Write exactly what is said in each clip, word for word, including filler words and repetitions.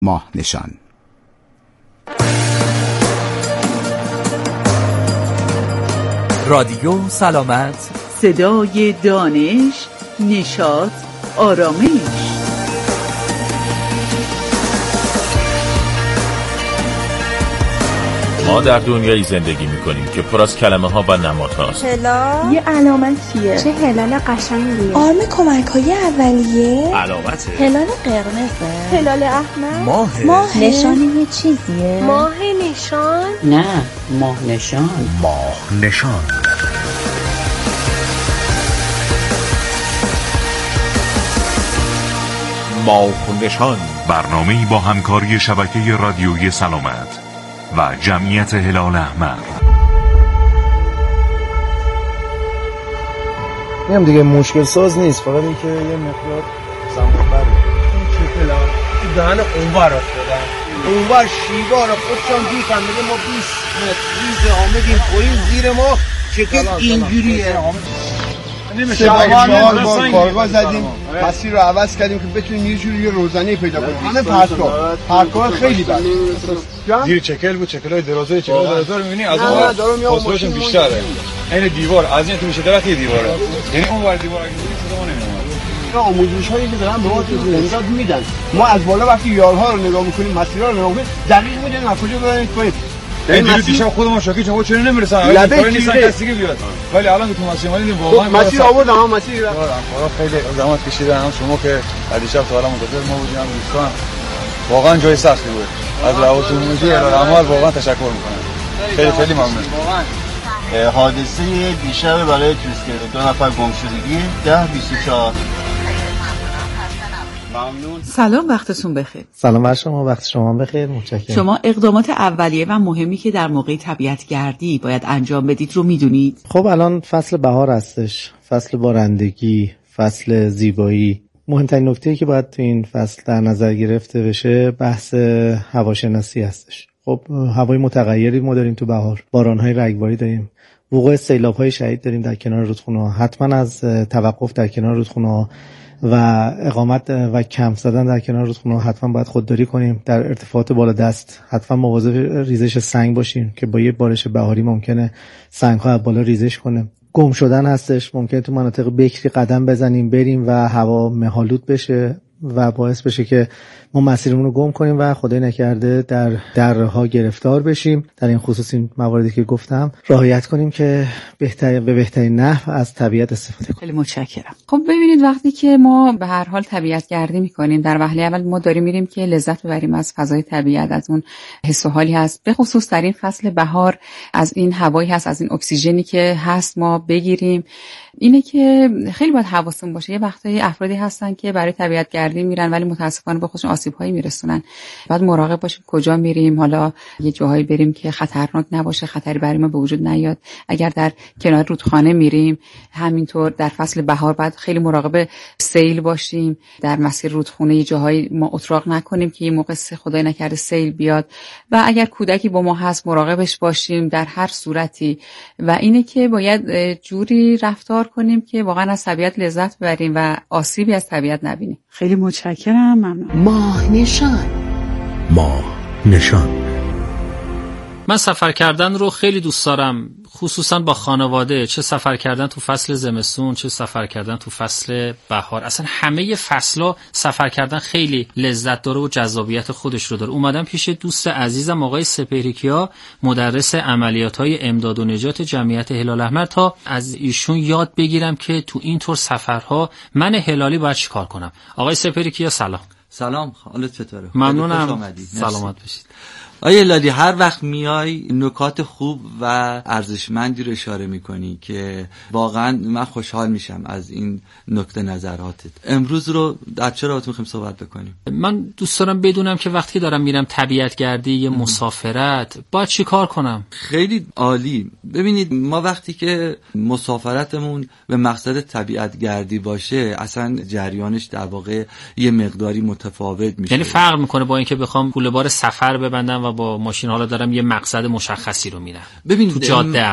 ماه نشان. رادیو سلامت، صدای دانش، نشاط، آرامش. ما در دنیایی زندگی می‌کنیم که پر از کلمه‌ها و نمادهاست. هلال یه علامت چیه؟ چه هلال قشنگیه. آرم کمک‌های اولیه. علامته. هلال قرمزه. هلال احمر. ماه. ماه نشانی یه چیزیه. ماه نشان. نه، ماه نشان. ماه نشان. ماه نشان، برنامه‌ای با همکاری شبکه رادیویی سلامت و جمعیت هلال احمر. میگم دیگه مشکل ساز نیست، فقط این که یه مقدار زمان بره. این چپلا دهن اونور افتادن، اونور شیبا رو خودشان دیدن. میگه ما بیست متر ریز آمدیم پایین، زیر ما چکل اینجوریه. سه بار با کارگاه زدیم، مسیر رو عوض کردیم که بتونیم یه جوری روزانه پیدا کنیم. همه پرتگاه پرتگاه خیلی بد. زیر چکل بود، چکلای درازای چکل درازا رو می‌بینی، از اون فاصلهشون بیشتره. این دیوار از این تو میشه درخت دیواره، یعنی اون ور دیوار اگه بودی صدا نمی‌اومد. آموزش‌هایی که دارن به ما امداد میدن، ما از بالا وقتی یارها رو نگاه می‌کنیم، مسیرها رو نگاه می‌کنیم، دقیق می‌دونیم از کجا بریم پایین. این دیروز دیشب خودمون شاکی چه چرا نمیرسن؟ لبه نیستن کسی که بیاد. ولی الان که تو مسیر اومدیم واقعا مسیر آوردم، هم مسیر رفتم. خدا خیلی زحمت کشیدن، هم شما که دیشب تا حالا منتظر ما بودیم، هم دوستان. واقعا جای سختی بود. از رواتونموزی ارائه‌عمل واقعا تشکر می‌کنم. خیلی خیلی ممنون. حادثه دیشب برای توسکه دو نفر گم شدگی ده بیست و چهار. ممنون. سلام، وقتتون بخیر. سلام بر شما، وقت شما بخیر. متشکرم. شما اقدامات اولیه و مهمی که در موقع طبیعت گردی باید انجام بدید رو میدونید؟ خب الان فصل بهار هستش، فصل بارندگی، فصل زیبایی. مهمترین نکته‌ای که باید تو این فصل در نظر گرفته بشه بحث هواشناسی هستش. خب هوای متغیری ما داریم تو بهار، باران‌های رگباری داریم، وقوع سیلاب‌های شدید داریم در کنار رودخونه‌ها. حتما از توقف در کنار رودخونه‌ها و اقامت و کمپ زدن در کنار رودخونه حتما باید خودداری کنیم. در ارتفاعات بالا دست حتما مواظب ریزش سنگ باشیم که با یه بارش بهاری ممکنه سنگ‌ها از بالا ریزش کنه. گم شدن هستش، ممکنه تو مناطق بکری قدم بزنیم بریم و هوا مه‌آلود بشه و باعث بشه که ما مسیرمون رو گم کنیم و خدای نکرده در درها گرفتار بشیم. در این خصوص این مواردی که گفتم رعایت کنیم که بهتر به بهترین نحو از طبیعت استفاده کنیم. خیلی متشکرم. خب ببینید وقتی که ما به هر حال طبیعت گردی می‌کنیم، در وهله اول ما داریم میریم که لذت ببریم از فضای طبیعت، از اون حس و حالی هست، به خصوص در این فصل بهار از این هوایی هست، از این اکسیژنی که هست ما بگیریم. اینه که خیلی باید حواسمون باشه. یه وقتایی افرادی هستن که برای طبیعت گردی میرن ولی متاسفانه به خودشون آسیب‌هایی میرسونن. باید مراقب باشیم کجا میریم، حالا یه جاهایی بریم که خطرناک نباشه، خطری برای ما به وجود نیاد. اگر در کنار رودخانه میریم، همینطور در فصل بهار باید خیلی مراقب سیل باشیم. در مسیر رودخونه یه جاهایی ما اتراق نکنیم که یه موقع خدای نکرده سیل بیاد. و اگر کودکی با ما هست مراقبش باشیم در هر صورتی. و اینه که باید جوری رفتار کنیم که واقعا از طبیعت لذت ببریم و آسیبی از طبیعت نبینیم. خیلی متشکرم. ممنون. ماه نشان. ماه نشان. من سفر کردن رو خیلی دوست دارم، خصوصا با خانواده. چه سفر کردن تو فصل زمستون، چه سفر کردن تو فصل بهار. اصلا همه فصل‌ها سفر کردن خیلی لذت داره و جذابیت خودش رو داره. اومدم پیش دوست عزیزم آقای سپهری‌کیا، مدرس عملیات‌های امداد و نجات جمعیت هلال احمر، تا از ایشون یاد بگیرم که تو این طور سفرها من هلالی باید چیکار کنم. آقای سپهری‌کیا سلام. سلام، حالت چطوره؟ ممنونم. سلامت باشید. آیه لادی، هر وقت میای نکات خوب و ارزشمندی رو اشاره میکنی که واقعا من خوشحال میشم از این نکته نظراتت. امروز رو در چه رابطه میخوایم صحبت بکنیم؟ من دوست دارم بدونم که وقتی دارم میرم طبیعت گردی، یه مسافرت، باید چی کار کنم؟ خیلی عالی. ببینید ما وقتی که مسافرتمون به مقصد طبیعت گردی باشه، اصلا جریانش در واقع یه مقداری متفاوت میشه. یعنی فرق میکنه با اینکه بخوام کوله بار سفر ببندم و با ماشین حالا دارم یه مقصد مشخصی رو میرم. ببینید تو جاده ام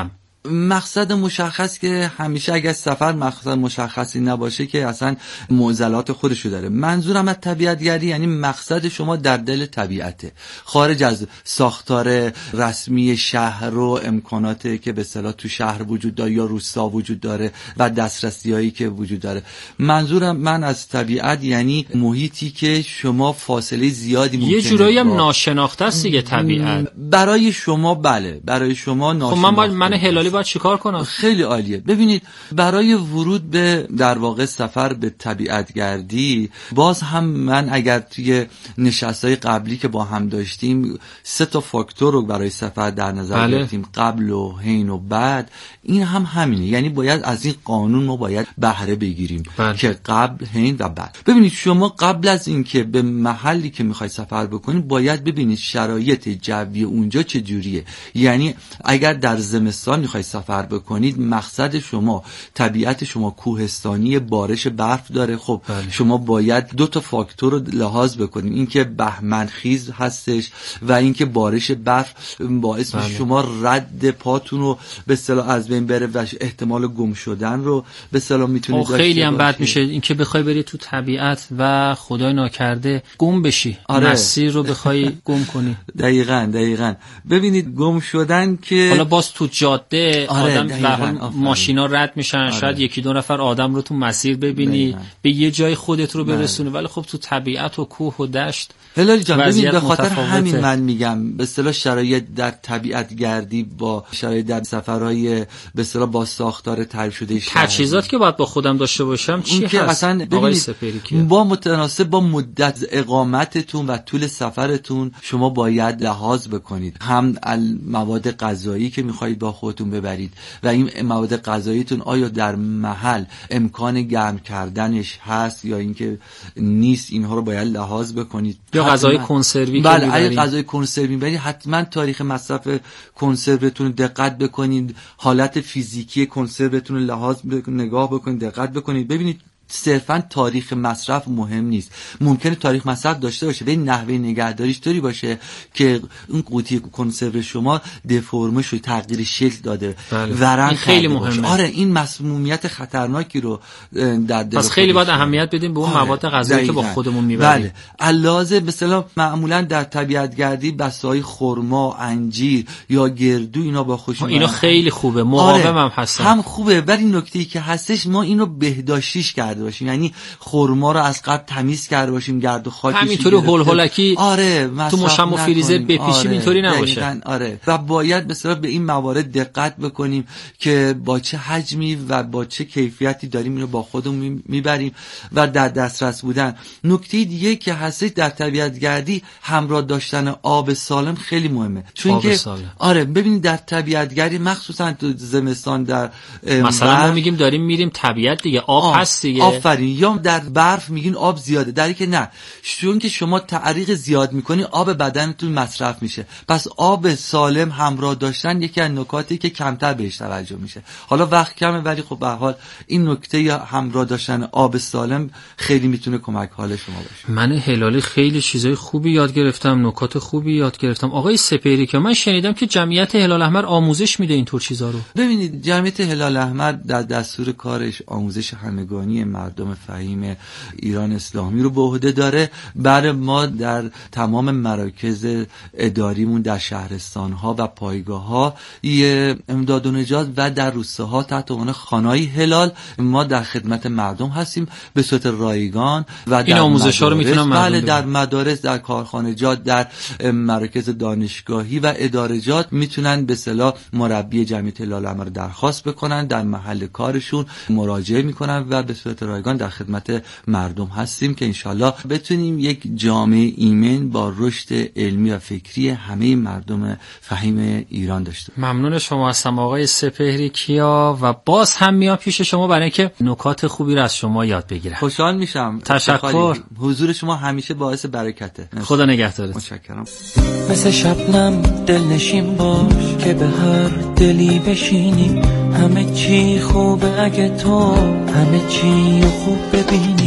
مقصد مشخص که همیشه اگر سفر مقصد مشخصی نباشه که اصلا معضلات خودشو داره. منظورم از طبیعتگردی یعنی مقصد شما در دل طبیعته، خارج از ساختار رسمی شهر و امکاناتی که به اصطلاح تو شهر وجود داره یا روستا وجود داره و دسترسی‌هایی که وجود داره. منظورم من از طبیعت یعنی محیطی که شما فاصله زیادی ممکنه یه جورایی هم ناشناخته است دیگه طبیعت برای شما. بله برای شما ناشناخته. خب من باید من هلالی باید چیکار کنم؟ خیلی عالیه. ببینید برای ورود به در واقع سفر به طبیعتگردی باز هم من اگر توی نشست‌های قبلی که با هم داشتیم سه تا فاکتور رو برای سفر در نظر بله. گرفتیم، قبل و حین و بعد. این هم همینه، یعنی باید از این قانون ما باید بهره بگیریم بله. که قبل، حین و بعد. ببینید شما قبل از اینکه به محلی که میخوای سفر بکنید باید ببینید شرایط جوی اونجا چه جوریه. یعنی اگر در زمستان میخوای سفر بکنید مقصد شما طبیعت شما کوهستانی، بارش برف داره، خب بله. شما باید دو تا فاکتور رو لحاظ بکنید، اینکه بهمنخیز هستش و اینکه بارش برف باعث بله. شما رد پاتون رو به اصطلاح از بین بره و احتمال گم شدن رو به اصطلاح میتونید داشته. خیلی هم بد میشه اینکه بخوای بری تو طبیعت و خدای ناکرده گم بشی، آره. مسیر رو بخوای گم کنی. دقیقاً دقیقاً. ببینید گم شدن که حالا باز تو جاده آره آدم ماشینا رد میشن، آره. شاید یکی دو نفر آدم رو تو مسیر ببینی دقیقاً. به یه جای خودت رو برسونی، ولی خب تو طبیعت و کوه و دشت هلالی جان ببین به خاطر همین من میگم به اصطلاح شرایط در طبیعت گردی با شرایط در سفرهای به اصطلاح با ساختار تعریف شده شهر، تجهیزات که باید با خودم داشته باشم چی هست؟ اصلا ببینید با متناسب با مدت اقامتتون و طول سفرتون شما باید لحاظ بکنید، هم مواد غذایی که میخواهید با خودتون ببرید و این مواد غذاییتون آیا در محل امکان گرم کردنش هست یا اینکه نیست، اینها رو باید لحاظ بکنید. یا غذای کنسروی که بله اگه غذای کنسروی میبرید حتما تاریخ مصرف کنسروتون دقت بکنید، حالت فیزیکی کنسروتون رو لحاظ نگاه بکنید، دقت بکنید. ببینید صرفا تاریخ مصرف مهم نیست، ممکنه تاریخ مصرف داشته باشه ولی نحوه نگهداریش طوری باشه که اون قوطی کنسرو شما دفرمه شده، تغییر شکل داده، بله. ورم خیلی مهمه. آره این مسمومیت خطرناکی رو در دل پس خیلی باید اهمیت بدیم به اون آره. مواد غذایی که با خودمون میبریم. بله علاوه مثلا معمولا در طبیعتگردی بسای خرما، انجیر یا گردو اینا با خودشون اینا خیلی خوبه، مقاوم آره. هم هستن. هم خوبه ولی نکته‌ای که هستش ما اینو بهداشتیش کرده باشیم، یعنی خرما رو از قبل تمیز کرده باشیم، گرد و خاکش همینطوری هول هولکی آره تو مشم و فریزر بپیشیم آره. اینطوری نباشه. آره و باید مثلا به این موارد دقت بکنیم که با چه حجمی و با چه کیفیتی داریم اینو با خودمون میبریم و در دسترس بودن. نکته دیگه که هست در طبیعتگردی همراه داشتن آب سالم خیلی مهمه، چون که آره ببینید در طبیعتگردی مخصوصا تو زمستان در مثلا ما میگیم داریم میریم طبیعت دیگه آب آه. هست دیگه. آفرین. یا در برف میگین آب زیاده، در که نه، چون که شما تعریق زیاد میکنی آب بدنتون مصرف میشه. پس آب سالم همراه داشتن یکی از نکاتی که کمتر بهش توجه میشه. حالا وقت کمه ولی خب به هر حال این نکته یا همراه داشتن آب سالم خیلی میتونه کمک حال شما باشه. من هلالی خیلی چیزای خوبی یاد گرفتم، نکات خوبی یاد گرفتم. آقای سپهری که من شنیدم که جمعیت هلال احمر آموزش میده اینطور چیزا رو. ببینید جمعیت هلال احمر در دستور کارش آموزش همگانی مردم فهیم ایران اسلامی رو به عهده داره. برای ما در تمام مراکز اداریمون در شهرستان‌ها و پایگاه‌ها یه امداد و نجات و در روستاها تحت عنوان خانه‌های هلال ما در خدمت مردم هستیم به صورت رایگان و در آموزش‌ها رو میتونن مردم بله در مدارس، در کارخانجات، در مراکز دانشگاهی و ادارجات میتونن به اصطلاح مربی جمعیت هلال احمر درخواست بکنن، در محل کارشون مراجعه میکنن و به صورت رایگان در خدمت مردم هستیم که انشالله بتونیم یک جامعه ایمن با رشد علمی و فکری همه مردم فهیم ایران داشته. ممنون شما هستم آقای سپهری کیا و باز هم میام پیش شما برای اینکه نکات خوبی رو از شما یاد بگیرم. خوشحال میشم. تشکر. حضور شما همیشه باعث برکته. خدا نگهدارت. متشکرم. مثل شبنم دلنشین باش که به هر دلی بشینی، همه چی خوبه اگه تو همه چی خوب ببینی،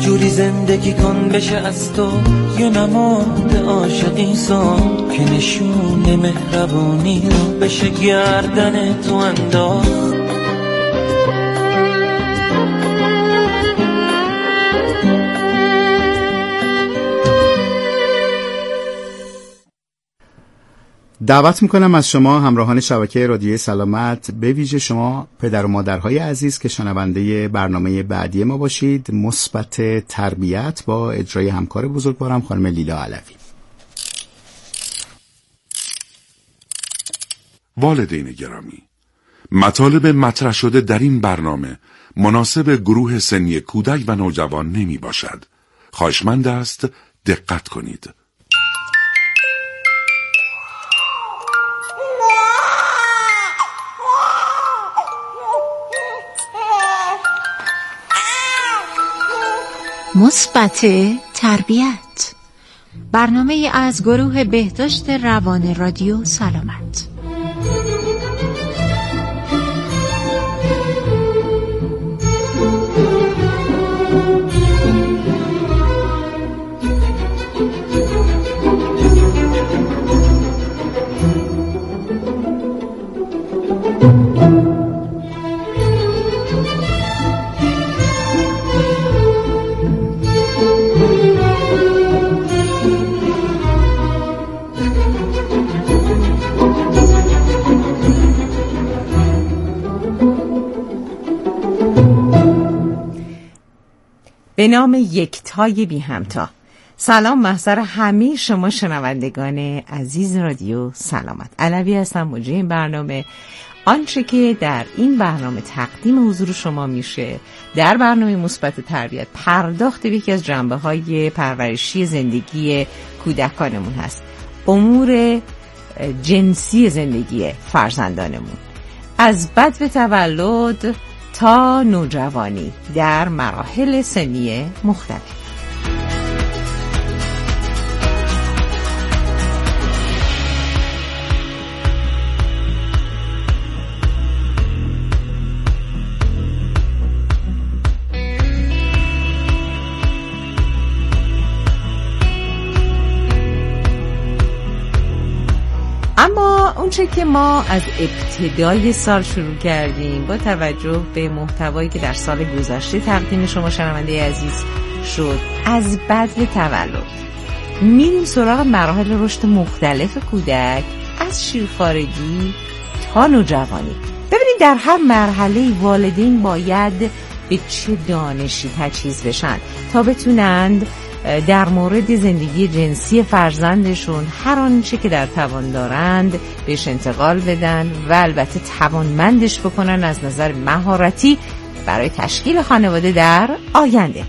جوری زندگی کن بشه از تو یه نماد عاشقی سان که نشون مهربونی رو بشه گردن تو انداخت. دعوت میکنم از شما همراهان شبکه رادیوی سلامت، به ویژه شما پدر و مادرهای عزیز که شنونده برنامه بعدی ما باشید، مثبت تربیت با اجرای همکار بزرگوارم خانم لیلا علوی. والدین گرامی، مطالب مطرح شده در این برنامه مناسب گروه سنی کودک و نوجوان نمی باشد. خواهشمند است دقت کنید. مثبت تربیت، برنامه از گروه بهداشت روان رادیو سلامت. به نام یکتای بی همتا. سلام محضر همه شما شنوندگان عزیز رادیو سلامت. علوی هستم، مجری این برنامه. آنچه که در این برنامه تقدیم حضور شما میشه در برنامه مثبت تربیت پرداخت به یکی از جنبه‌های پرورشی زندگی کودکانمون هست، امور جنسی زندگی فرزندانمون، از بدو تولد تا نوجوانی در مراحل سنی مختلف. اما اونچه که ما از ابتدای سال شروع کردیم با توجه به محتوایی که در سال گذشته تقدیم شما شنونده عزیز شد، از بدو تولد میریم سراغ مراحل رشد مختلف کودک، از شیرخوارگی تا نوجوانی. ببینید در هر مرحله والدین باید به چه دانشی تجهیز بشن تا بتونند در مورد زندگی جنسی فرزندشون هر آنچه که در توان دارند بهش انتقال بدن و البته توانمندش بکنن از نظر مهارتی برای تشکیل خانواده در آینده.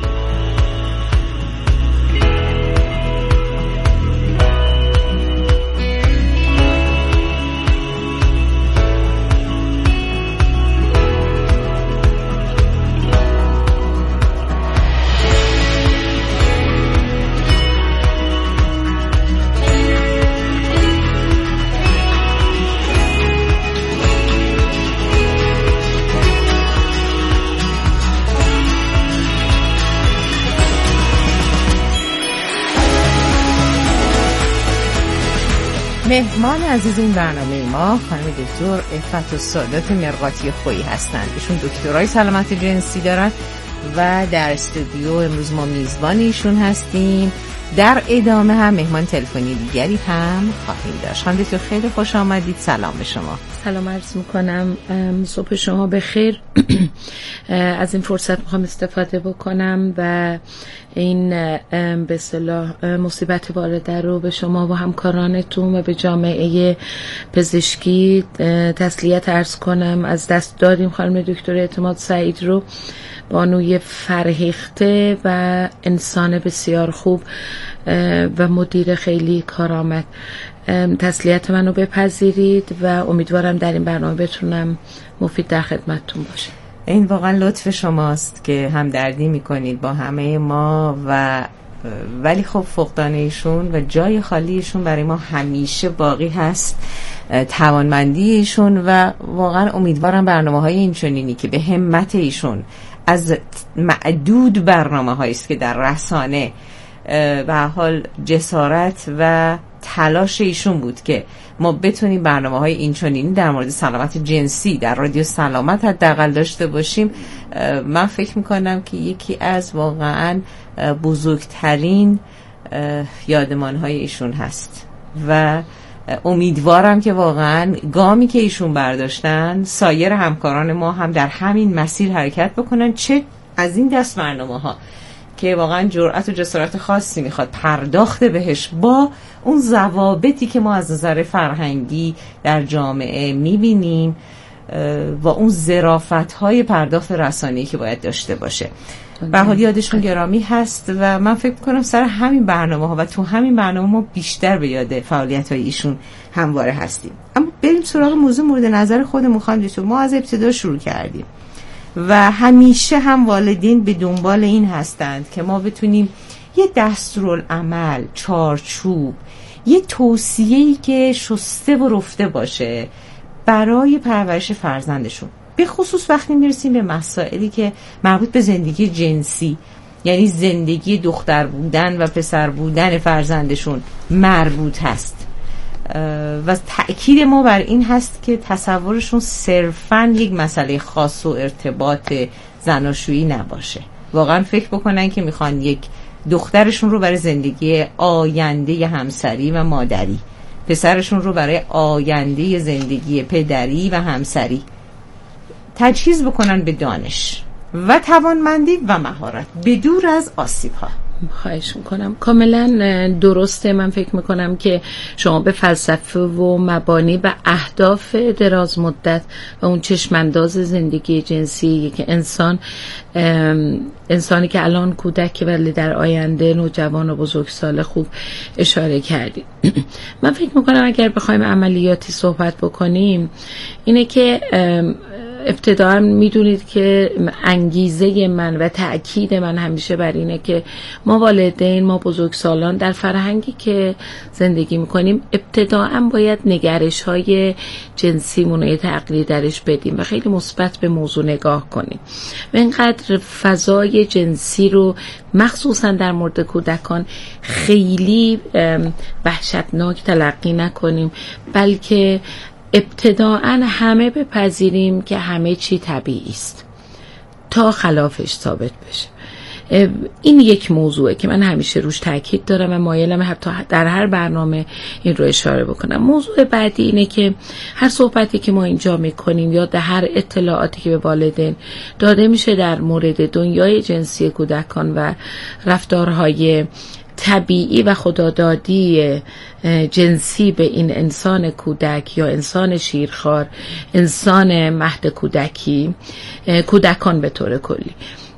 مهمان عزیز این برنامه ما خانم دکتر عفت السادات مرقاتی خویی هستند. ایشون دکترای سلامت جنسی دارن و در استودیو امروز ما میزبان ایشون هستیم. در ادامه هم مهمان تلفنی دیگری هم خواهیم داشت. خانم دکتر خیلی خوش آمدید. سلام به شما. سلام عرض میکنم، صبح شما بخیر. از این فرصت میخوام استفاده بکنم و این به اصطلاح مصیبت وارده رو به شما و همکارانتون و به جامعه پزشکی تسلیت عرض کنم. از دست دادیم خانم دکتر اعتماد سعید رو، بانوی فرهیخته و انسان بسیار خوب و مدیر خیلی کارآمد. تسلیت منو بپذیرید و امیدوارم در این برنامه بتونم مفید در خدمتتون باشه. این واقعا لطف شماست که همدردی میکنید با همه ما و ولی خب فقدان ایشون و جای خالی ایشون برای ما همیشه باقی هست، توانمندی ایشون، و واقعا امیدوارم برنامه‌های اینچنینی که به همت ایشون از معدود برنامه هایی است که در رسانه به حال جسارت و تلاش ایشون بود که ما بتونیم برنامه های اینچنینی در مورد سلامت جنسی در رادیو سلامت حداقل داشته باشیم. من فکر میکنم که یکی از واقعا بزرگترین یادمان های ایشون هست و امیدوارم که واقعا گامی که ایشون برداشتن سایر همکاران ما هم در همین مسیر حرکت بکنن، چه از این دست برنامه ها که واقعا جرأت و جسارت خاصی میخواد پرداخت بهش با اون ضوابطی که ما از نظر فرهنگی در جامعه میبینیم و اون ظرافت‌های پرداخت رسانه‌ای که باید داشته باشه. به حال یادشون گرامی هست و من فکر میکنم سر همین برنامه ها و تو همین برنامه ما بیشتر به یاد فعالیت های ایشون همواره هستیم. اما بریم سراغ موضوع مورد نظر خودمون. خانم دکتر، ما از ابتدا شروع کردیم و همیشه هم والدین به دنبال این هستند که ما بتونیم یه دستورالعمل، چارچوب، یه توصیه‌ای که شسته و رفته باشه برای پرورش فرزندشون، به خصوص وقتی میرسیم به مسائلی که مربوط به زندگی جنسی، یعنی زندگی دختر بودن و پسر بودن فرزندشون مربوط هست. و تأکید ما بر این هست که تصورشون صرفاً یک مسئله خاص و ارتباط زناشویی نباشه. واقعاً فکر بکنن که میخوان یک دخترشون رو برای زندگی آینده همسری و مادری، پسرشون رو برای آینده زندگی پدری و همسری تجهیز بکنن به دانش و توانمندی و مهارت بدور از آسیب ها. خواهش میکنم. کاملا درسته. من فکر میکنم که شما به فلسفه و مبانی و اهداف دراز مدت و اون چشمانداز زندگی جنسی که انسان انسانی که الان کودک ولی در آینده نوجوان و بزرگسال خوب اشاره کردید. من فکر میکنم اگر بخوایم عملیاتی صحبت بکنیم اینه که ابتداً میدونید که انگیزه من و تأکید من همیشه بر اینه که ما والدین، ما بزرگسالان در فرهنگی که زندگی میکنیم ابتداً باید نگرش های جنسیمون رو یه تغییری درش بدیم و خیلی مثبت به موضوع نگاه کنیم و اینقدر فضای جنسی رو مخصوصاً در مورد کودکان خیلی وحشتناک تلقی نکنیم، بلکه ابتداعاً همه بپذیریم که همه چی طبیعی است تا خلافش ثابت بشه. این یک موضوعه که من همیشه روش تاکید دارم و مایلم حتی در هر برنامه این رو اشاره بکنم. موضوع بعدی اینه که هر صحبتی که ما اینجا میکنیم یا در هر اطلاعاتی که به والدین داده میشه در مورد دنیای جنسی کودکان و رفتارهای طبیعی و خدادادی جنسی به این انسان کودک یا انسان شیرخوار، انسان مهد کودکی، کودکان به طور کلی،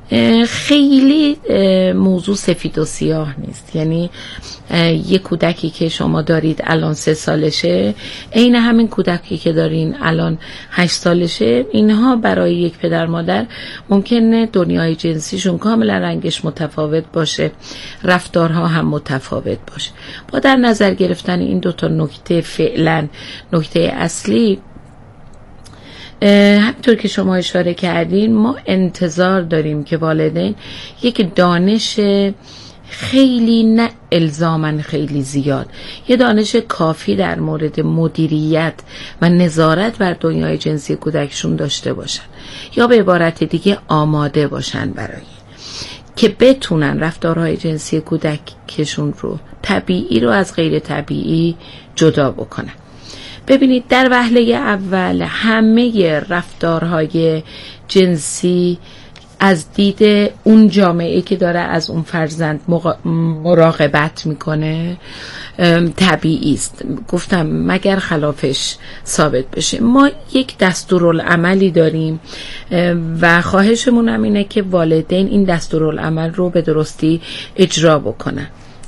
خیلی موضوع سفید و سیاه نیست. یعنی یک کودکی که شما دارید الان سه سالشه عین همین کودکی که دارین الان هشت سالشه، اینها برای یک پدر مادر ممکنه دنیای جنسیشون کاملا رنگش متفاوت باشه، رفتارها هم متفاوت باشه. با در نظر گرفتن این دوتا نکته فعلا نکته اصلی، همینطور که شما اشاره کردین ما انتظار داریم که والدین یک دانش خیلی نه الزاماً خیلی زیاد، یه دانش کافی در مورد مدیریت و نظارت بر دنیای جنسی کودکشون داشته باشن، یا به عبارت دیگه آماده باشن برای که بتونن رفتارهای جنسی کودکشون رو طبیعی رو از غیر طبیعی جدا بکنن. ببینید در وهله اول همه رفتارهای جنسی از دید اون جامعه که داره از اون فرزند مراقبت میکنه طبیعی است. گفتم مگر خلافش ثابت بشه. ما یک دستورالعملی داریم و خواهشمون هم اینه که والدین این دستورالعمل رو به درستی اجرا بکنن.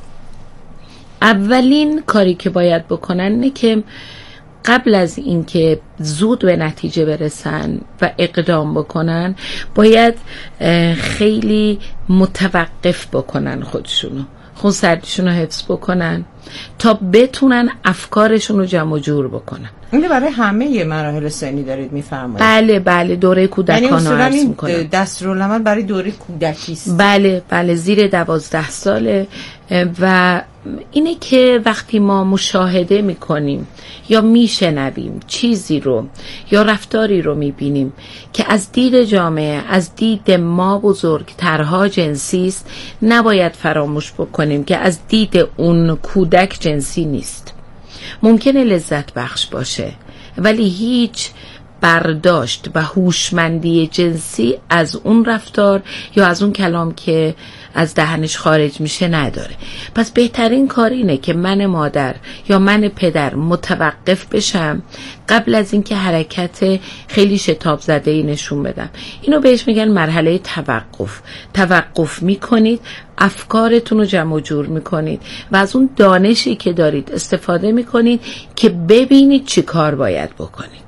اولین کاری که باید بکنن اینه که قبل از اینکه زود به نتیجه برسن و اقدام بکنن باید خیلی متوقف بکنن خودشونو، خونسردیشون رو حفظ بکنن تا بتونن افکارشون رو جمع و جور بکنن. اینه برای همه مراحل سنی دارید میفرمایید؟ بله بله دوره کودکان رو عرض میکنم. دستورالعمل برای دوره کودکی است. بله بله زیر دوازده ساله و اینه که وقتی ما مشاهده میکنیم یا میشنویم چیزی رو یا رفتاری رو میبینیم که از دید جامعه، از دید ما بزرگترها جنسی است، نباید فراموش بکنیم که از دید اون کودک جنسی نیست. ممکنه لذت بخش باشه ولی هیچ برداشت و هوشمندی جنسی از اون رفتار یا از اون کلام که از دهنش خارج میشه نداره. پس بهترین کار اینه که من مادر یا من پدر متوقف بشم قبل از اینکه حرکت خیلی شتاب زده ای نشون بدم. اینو بهش میگن مرحله توقف. توقف میکنید، افکارتون رو جمع و جور میکنید و از اون دانشی که دارید استفاده میکنید که ببینید چی کار باید بکنید.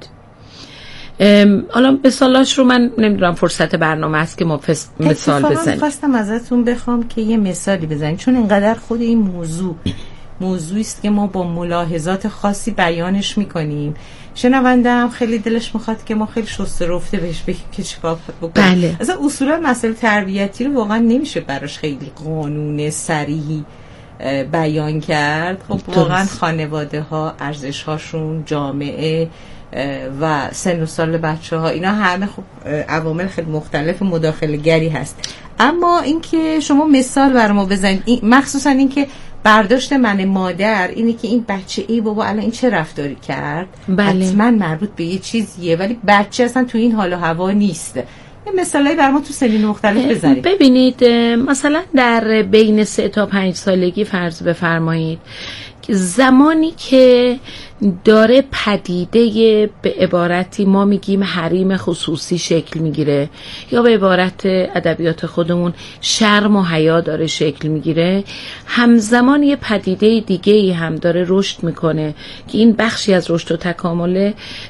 حالا مثالاش رو من نمیدونم فرصت برنامه است که ما مثال بزنیم. اتفاقا خواستم ازتون بخوام که یه مثالی بزنید، چون اینقدر خود این موضوع موضوعی است که ما با ملاحظات خاصی بیانش میکنیم. شنونده هم خیلی دلش میخواد که ما خیلی شسته رفته بهش بگیم که چیکار بکنیم. بله. اصلا اصولا مسئله تربیتی رو واقعا نمیشه براش خیلی قانون صریحی بیان کرد. خب واقعا خانواده ها، ارزش هاشون، جامعه و سن و سال بچه ها، اینا همه خب عوامل خیلی مختلف مداخله گری هست. اما اینکه شما مثال بر ما بزنید، این مخصوصا اینکه برداشت من مادر اینه که این بچه ای بابا الان این چه رفتاری کرد، بله. حتما مربوط به یه چیزیه ولی بچه اصلا تو این حال و هوا نیست. یه مثالایی بر ما تو سنین مختلف بزنید. ببینید مثلا در بین سه تا پنج سالگی فرض بفرمایید زمانی که داره پدیده به عبارتی ما میگیم حریم خصوصی شکل میگیره یا به عبارت ادبیات خودمون شرم و حیا داره شکل میگیره، همزمان یه پدیده دیگه ای هم داره رشد میکنه که این بخشی از رشد و تکامله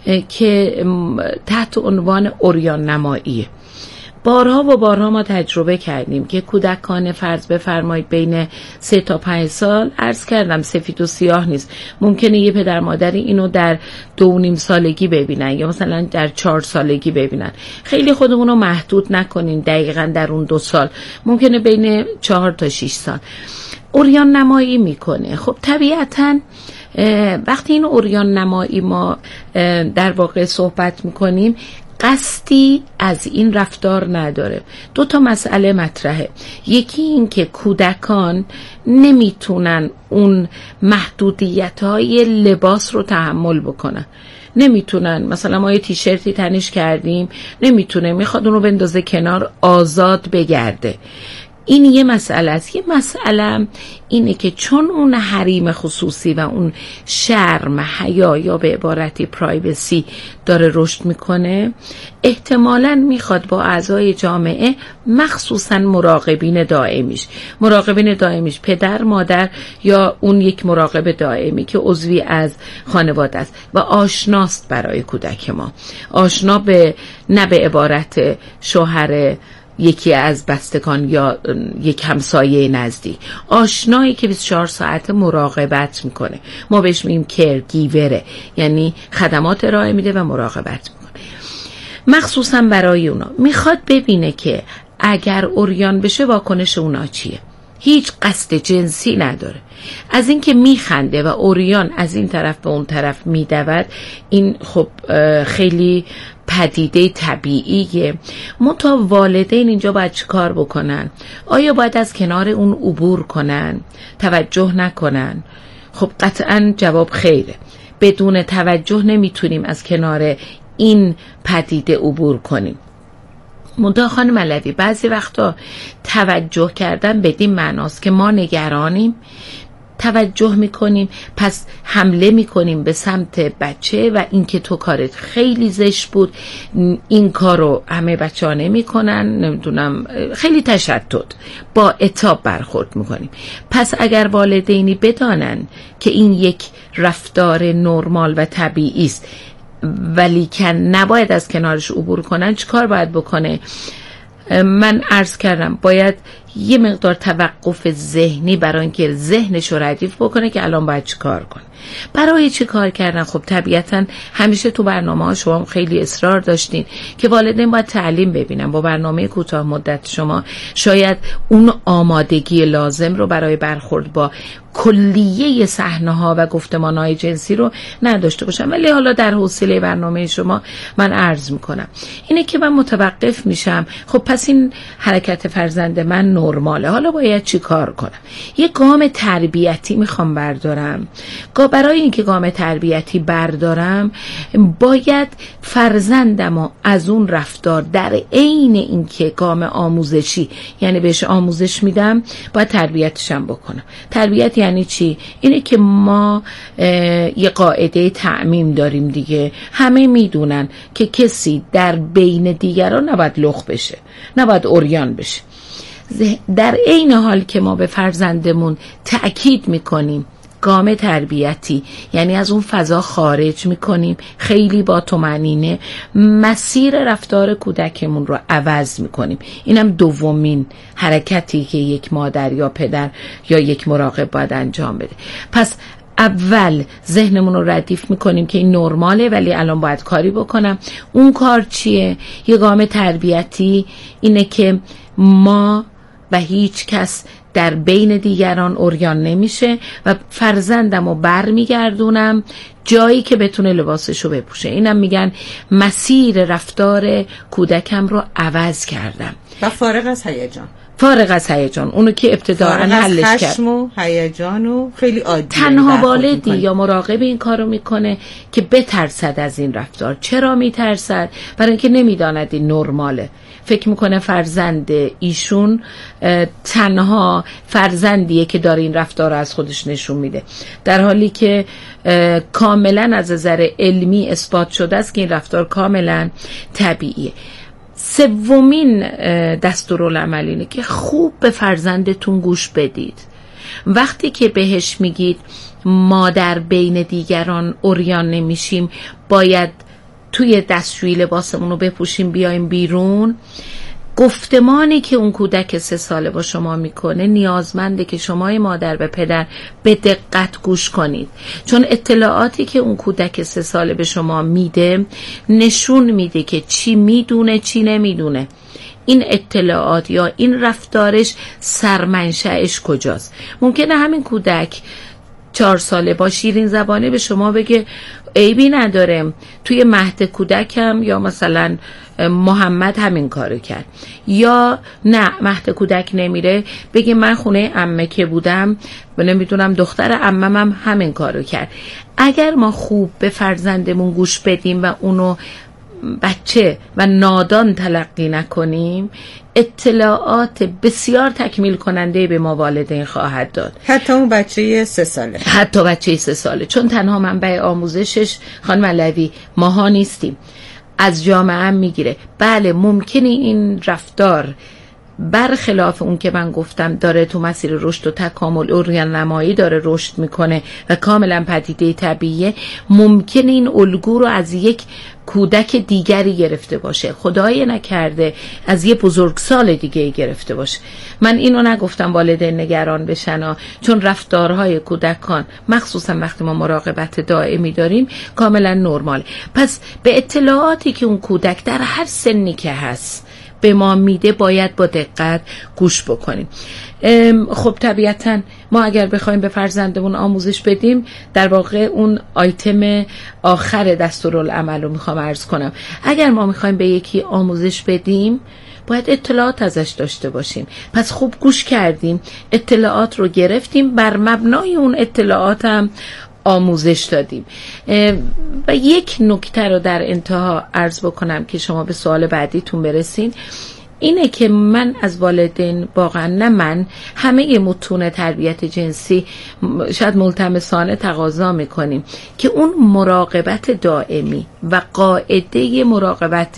که تحت عنوان عریان نماییه. بارها و بارها ما تجربه کردیم که کودکان فرض بفرمایید بین سه تا پنج سال، عرض کردم سفید و سیاه نیست، ممکنه یه پدر مادری اینو در دو و نیم سالگی ببینن یا مثلا در چهار سالگی ببینن. خیلی خودمون رو محدود نکنین دقیقاً در اون دو سال، ممکنه بین چهار تا شش سال عریان نمایی میکنه. خب طبیعتاً وقتی این عریان نمایی ما در واقع صحبت میکنیم قصدی از این رفتار نداره. دو تا مسئله مطرحه. یکی این که کودکان نمیتونن اون محدودیت‌های لباس رو تحمل بکنن. نمیتونن، مثلا ما یه تیشرتی تنش کردیم نمیتونه، میخواد اون رو بندازه کنار آزاد بگرده. این یه مسئله است. یه مسئله اینه که چون اون حریم خصوصی و اون شرم، حیا یا به عبارتی پرایوسی داره رشد میکنه، احتمالاً میخواد با اعضای جامعه مخصوصاً مراقبین دائمیش مراقبین دائمیش پدر، مادر یا اون یک مراقب دائمی که عضوی از خانواده است و آشناست برای کودک ما، آشنا به نه به عبارت شوهر یکی از بستگان یا یک همسایه نزدیک، آشنایی که بیست و چهار ساعت مراقبت میکنه. ما بهش میگیم کرگیوره، یعنی خدمات ارائه میده و مراقبت میکنه. مخصوصا برای اونا میخواد ببینه که اگر عریان بشه واکنش اونا چیه. هیچ قصد جنسی نداره. از اینکه میخنده و عریان از این طرف به اون طرف میدود، این خب خیلی پدیده طبیعیه. منتها والدین اینجا باید چی کار بکنن؟ آیا باید از کنار اون عبور کنن؟ توجه نکنن؟ خب قطعا جواب خیره. بدون توجه نمیتونیم از کنار این پدیده عبور کنیم. منتها خانم علوی بعضی وقتا توجه کردن بدین معناست که ما نگرانیم، توجه میکنیم، پس حمله میکنیم به سمت بچه و اینکه تو کارت خیلی زشت بود، این کارو همه بچه ها نمیکنن، نمیدونم خیلی تشدد، با عتاب برخورد میکنیم. پس اگر والدینی بدانن که این یک رفتار نرمال و طبیعی است ولی که نباید از کنارش عبور کنن، چه کار باید بکنه؟ من عرض کردم باید یه مقدار توقف ذهنی برای اینکه ذهنش رو ردیف بکنه که الان باید چی کار کنه. برای چی کار کردن؟ خب طبیعتا همیشه تو برنامه ها شما خیلی اصرار داشتین که والدین باید تعلیم ببینن. با برنامه کوتاه مدت شما شاید اون آمادگی لازم رو برای برخورد با کلیه صحنه‌ها و گفتمان‌های جنسی رو نداشته باشم، ولی حالا در حوصله برنامه شما من عرض میکنم اینه که من متوقف میشم. خب پس این حرکت فرزند من نرماله، حالا باید چی کار کنم؟ یه گام تربیتی میخوام بردارم. برای اینکه گام تربیتی بردارم باید فرزندمو از اون رفتار در عین اینکه گام آموزشی، یعنی بهش آموزش میدم، باید تربیتشم بکنم. تربیت یعنی چی؟ اینه که ما یه قاعده تعمیم داریم دیگه، همه میدونن که کسی در بین دیگران نباید لخ بشه، نباید عریان بشه. در عین حال که ما به فرزندمون تأکید میکنیم گام تربیتی، یعنی از اون فضا خارج میکنیم، خیلی با طمأنینه مسیر رفتار کودکمون رو عوض میکنیم. اینم دومین حرکتی که یک مادر یا پدر یا یک مراقب باید انجام بده. پس اول ذهنمون رو ردیف میکنیم که این نرماله ولی الان باید کاری بکنم. اون کار چیه؟ یه گام تربیتی اینه که ما و هیچ کس در بین دیگران عریان نمیشه و فرزندم رو بر میگردونم جایی که بتونه لباسشو بپوشه. اینم میگن مسیر رفتار کودکم رو عوض کردم و فارغ از هیجان. فارغ از هیجان، اونو که ابتداءً حلش کرد. خشم و هیجان و خیلی عادیه. تنها والدی یا مراقب این کارو میکنه که بترسد از این رفتار. چرا میترسد؟ برای اینکه نمیداند این نرماله. فکر میکنه فرزند ایشون تنها فرزندیه که داره این رفتار رو از خودش نشون میده، در حالی که کاملا از نظر علمی اثبات شده است که این رفتار کاملا طبیعیه. سومین دستورالعمل اینه که خوب به فرزندتون گوش بدید. وقتی که بهش میگید ما در بین دیگران عریان نمیشیم، باید توی دستشویی لباسمون رو بپوشیم بیایم بیرون، گفتمانی که اون کودک سه ساله با شما میکنه نیازمنده که شما مادر و پدر به دقت گوش کنید، چون اطلاعاتی که اون کودک سه ساله به شما میده نشون میده که چی میدونه چی نمیدونه. این اطلاعات یا این رفتارش سرمنشأش کجاست؟ ممکنه همین کودک چهار ساله با شیرین زبانه به شما بگه عیبی نداره، توی مهد کودکم یا مثلا محمد همین کارو کرد، یا نه مهد کودک نمیره بگه من خونه عمه که بودم و نمیدونم دختر عمم هم همین کارو کرد. اگر ما خوب به فرزندمون گوش بدیم و اونو بچه و نادان تلقی نکنیم، اطلاعات بسیار تکمیل کننده به ما والدین خواهد داد. حتی اون بچه سه ساله حتی بچه سه ساله چون تنها منبع آموزشش خانم علوی ماها نیستیم، از جامعه هم میگیره. بله ممکنه این رفتار برخلاف اون که من گفتم داره تو مسیر رشد و تکامل عریان نمایی داره رشد میکنه و کاملا پدیده طبیعیه، ممکنه این الگو رو از یک کودک دیگری گرفته باشه، خدای نکرده از یه بزرگسال دیگه گرفته باشه. من اینو نگفتم والدین نگران بشن، چون رفتارهای کودکان مخصوصا وقتی ما مراقبت دائمی داریم کاملا نرمال. پس به اطلاعاتی که اون کودک در هر سنی که هست به ما میده باید با دقت گوش بکنیم. خب طبیعتا ما اگر بخوایم به فرزندمون آموزش بدیم، در واقع اون آیتم آخر دستورالعمل رو میخوام عرض کنم. اگر ما میخوایم به یکی آموزش بدیم باید اطلاعات ازش داشته باشیم. پس خوب گوش کردیم، اطلاعات رو گرفتیم، بر مبنای اون اطلاعات هم آموزش دادیم. و یک نکته رو در انتها عرض بکنم که شما به سوال بعدیتون برسین، اینه که من از والدین واقعا نه من همه متون تربیت جنسی شاید ملتمسانه تقاضا میکنیم که اون مراقبت دائمی و قاعده مراقبت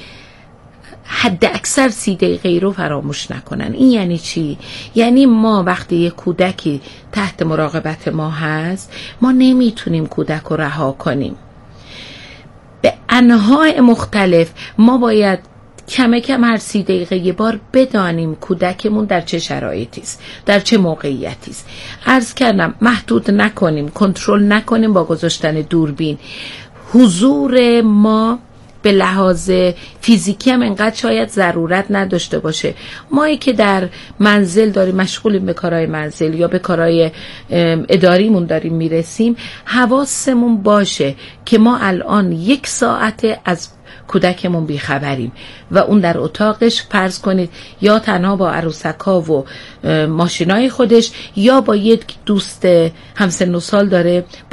حد اکثر سی دقیقه رو فراموش نکنن. این یعنی چی؟ یعنی ما وقتی یک کودکی تحت مراقبت ما هست، ما نمیتونیم کودک رو رها کنیم. به انواع مختلف ما باید کم کم هر سی دقیقه یه بار بدانیم کودکمون در چه شرایطی است، در چه موقعیتی است. عرض کردم محدود نکنیم، کنترل نکنیم با گذاشتن دوربین. حضور ما به لحاظ فیزیکی هم انقدر شاید ضرورت نداشته باشه. مایی که در منزل داریم مشغولیم به کارهای منزل یا به کارهای اداریمون داریم میرسیم، حواسمون باشه که ما الان یک ساعت از کودکمون بیخبریم و اون در اتاقش فرض کنید یا تنها با عروسک‌ها و ماشینای خودش یا با یک دوست همسن و سال داره